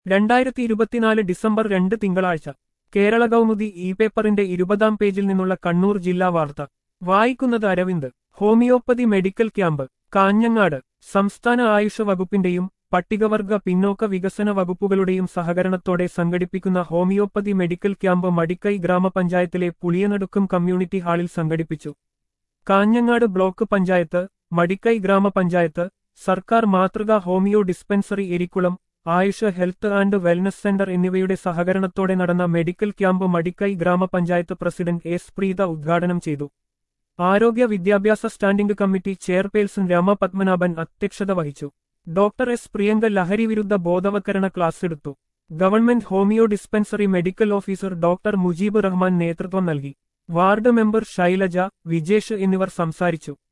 2024 December 2 തിങ്കളാഴ്ച Kerala Kaumudi E പേപ്പറിന്റെ 20-ാം പേജിൽ നിന്നുള്ള കണ്ണൂർ ജില്ലാ വാർത്ത വായിക്കുന്നത് Aravind. Homeopathy medical camp Kanhangad. സംസ്ഥാന ആയുഷ് വകുപ്പിന്റെയും പട്ടികവർഗ പിന്നോക്ക വികസന വകുപ്പുകളുടെയും സഹകരണത്തോടെ സംഘടിപ്പിക്കുന്ന ഹോമിയോപ്പതി മെഡിക്കൽ ക്യാമ്പ് മടിക്കൈ ഗ്രാമപഞ്ചായത്തിലെ പുളിയനടുക്കം കമ്മ്യൂണിറ്റി ഹാളിൽ സംഘടിപ്പിച്ചു. കാഞ്ഞങ്ങാട് ബ്ലോക്ക് പഞ്ചായത്ത്, മടിക്കൈ ഗ്രാമപഞ്ചായത്ത്, സർക്കാർ മാതൃകാ homeo dispensary Erikkulam, Ayush health and wellness centre എന്നിവയുടെ സഹകരണത്തോടെ നടന്ന മെഡിക്കൽ ക്യാമ്പ് മടിക്കൈ ഗ്രാമപഞ്ചായത്ത് പ്രസിഡന്റ് എസ് പ്രീത ഉദ്ഘാടനം ചെയ്തു. ആരോഗ്യ വിദ്യാഭ്യാസ standing committee chairperson Rama Padmanabhan അധ്യക്ഷത വഹിച്ചു. ഡോക്ടർ എസ് പ്രിയങ്ക ലഹരിവിരുദ്ധ ബോധവൽക്കരണ ക്ലാസ് എടുത്തു. Government homeo dispensary medical officer doctor Mujeeb Rahman നേതൃത്വം നൽകി. വാർഡ് മെമ്പർ ശൈലജ, വിജേഷ് എന്നിവർ സംസാരിച്ചു.